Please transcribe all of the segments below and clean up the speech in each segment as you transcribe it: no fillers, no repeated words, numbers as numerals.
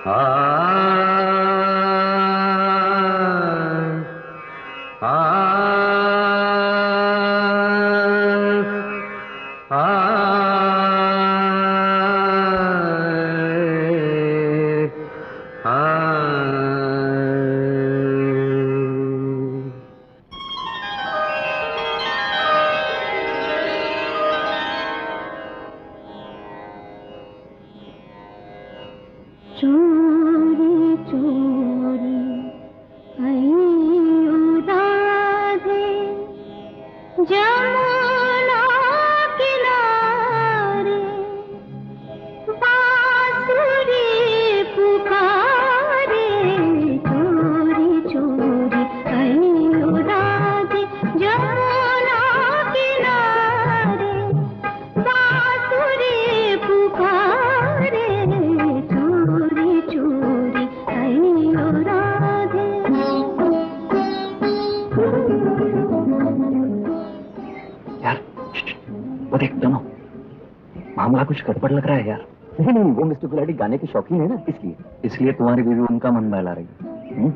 कुछ गड़बड़ लग रहा है यार। नहीं, वो मिस्टर गुलाटी गाने के शौकीन है ना, इसलिए तुम्हारी बीवी उनका मन बहला रही है।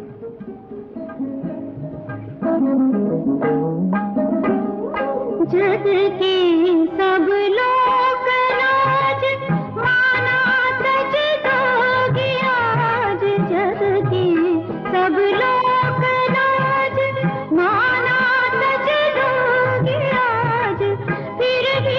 जग के सब लोग लाज माना तज दोगी आज, जग के सब लोग लाज माना तज दोगी आज, फिर भी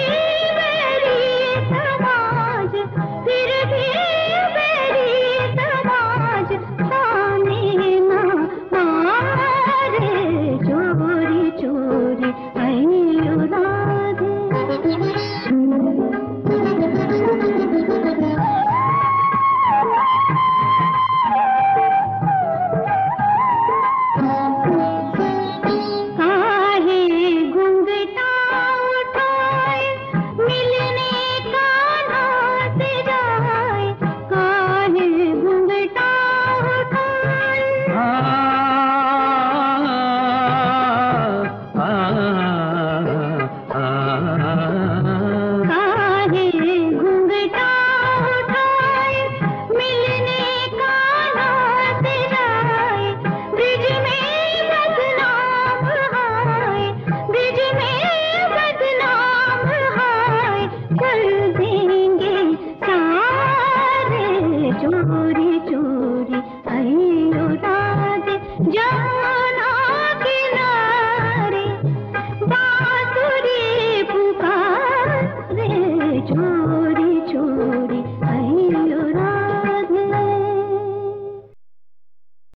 चोरी चोरी